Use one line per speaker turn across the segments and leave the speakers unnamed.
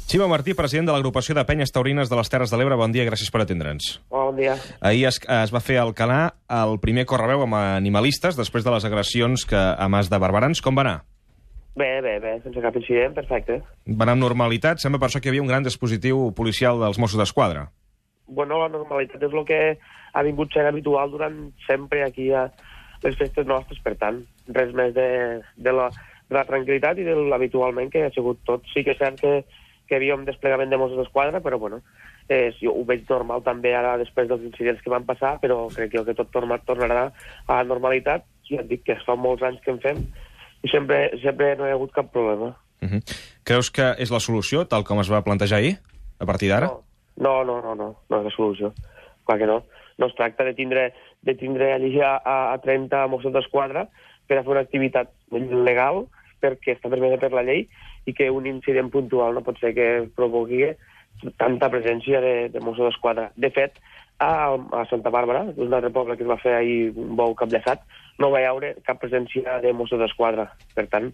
Ximo Martí, president de l'agrupació de penyes taurines de les Terres de l'Ebre. Bon dia, gràcies per atendre'ns.
Bon dia.
Ahir es va fer al Canà el primer correveu amb animalistes després de les agressions a Mas de Barberans. Com va anar?
Bé, sense cap incident, perfecte.
Va anar amb normalitat? Sembla per això que hi havia un gran dispositiu policial dels Mossos d'Esquadra.
Bueno, la normalitat és el que ha vingut sent habitual durant sempre aquí a les festes nostres, per tant, res més de la tranquil·litat i de l'habitualment que ha sigut tot. Sí que és cert que hi havia un desplegament de Mossos d'Esquadra, però bueno, jo ho veig normal també ara després dels incidents que van passar, però crec que tot tornarà a la normalitat. Ja et dic que fa molts anys que en fem i sempre no hi ha hagut cap problema.
Creus que és la solució, tal com es va plantejar ahir, a partir d'ara?
No és la solució. Clar que no. No es tracta de tindre allí a 30 Mossos d'Esquadra per a fer una activitat legal, perquè està permesa per la llei, i que un incident puntual no pot ser que provoqui tanta presència de Mossos d'Esquadra. De fet, a Santa Bàrbara, un altre poble que es va fer ahir un bou capllaçat, no va haure cap presència de Mossos d'Esquadra. Per tant,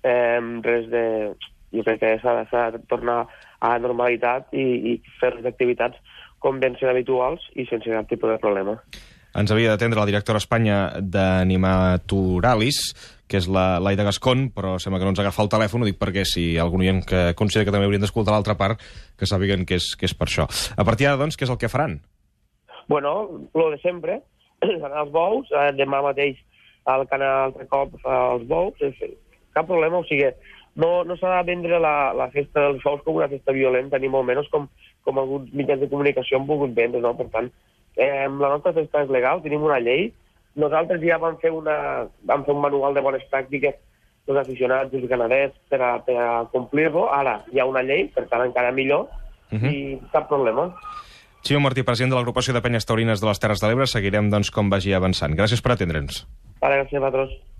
jo crec que s'ha de tornar a la normalitat i fer les activitats com ben ser habituals i sense cap tipus de problema.
Ens havia d'atendre la directora a Espanya d'Animaturalis, que és la Laida Gascón, però sembla que no ens agafa el telèfon. Ho dic perquè si hi ha algun oient que considera que també haurien d'escoltar l'altra part, que sàpiguen que és per això. A partir d'ara, doncs, què és el que faran?
Bueno, lo de sempre, anar als bous, demà mateix al canal altre cop als bous, cap problema, o sigui, no s'ha de vendre la festa dels bous com una festa violenta, ni molt menys com alguns mitjans de comunicació han volgut vendre, no? Per tant, la nostra festa és legal, tenim una llei. Nosaltres ja vam fer un manual de bones pràctiques dels aficionats i ganaders per a complir-lo. Ara hi ha una llei, per tant encara millor, i cap problema.
Ximo Martí, president de l'agrupació de penyes taurines de les Terres de l'Ebre. Seguirem, doncs, com vagi avançant. Gràcies per atendre'ns.
Gràcies a vosaltres.